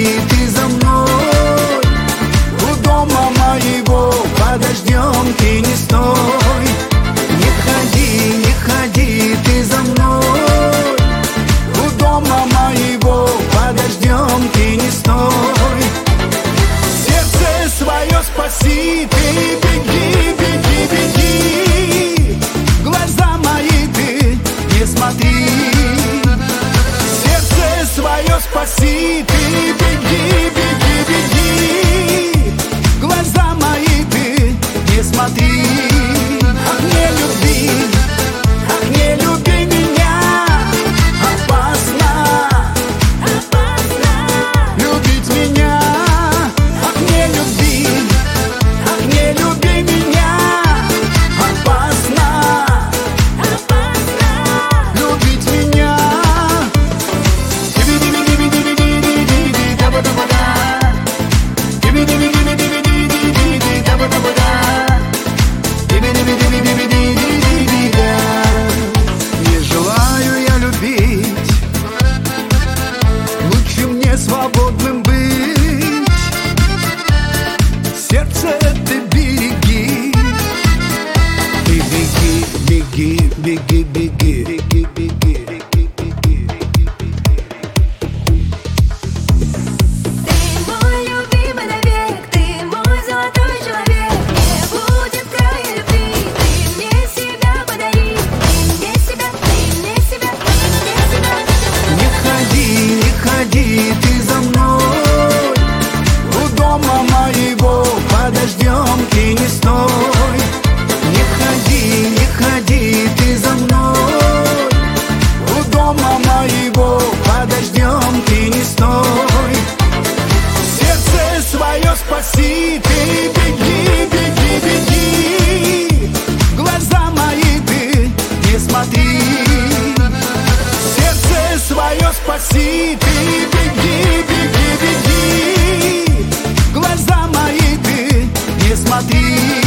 ходи ты за мной, у дома моего подождем, ты не стой. Не ходи ты за мной, у дома моего подождем, ты не стой. Сердце свое спаси, ты беги, беги, беги, глаза мои ты не смотри. Сердце свое спаси, ты беги, беги, беги, глаза мои ты не смотри. Ах, не люби меня, опасно, опасно любить меня. Ах, не люби меня, опасно, опасно любить меня. Не желаю я любить, лучше мне свободным быть. Сердце ты береги, ты беги, беги, беги, беги, беги, беги. Ты мой любимый навек, ты мой золотой человек. Не будет края любви, ты мне себя подари. Ты мне себя, ты мне себя, ты мне себя. Не ходи ты за мной, у дома моего подождем, ты не стой. Не ходи ты за мной, у дома моего подождем, ты не стой. Сердце свое спаси, ты беги, беги, беги, глаза мои ты не смотри. Сердце свое спаси, ты беги, беги, беги, глаза мои ты не смотри.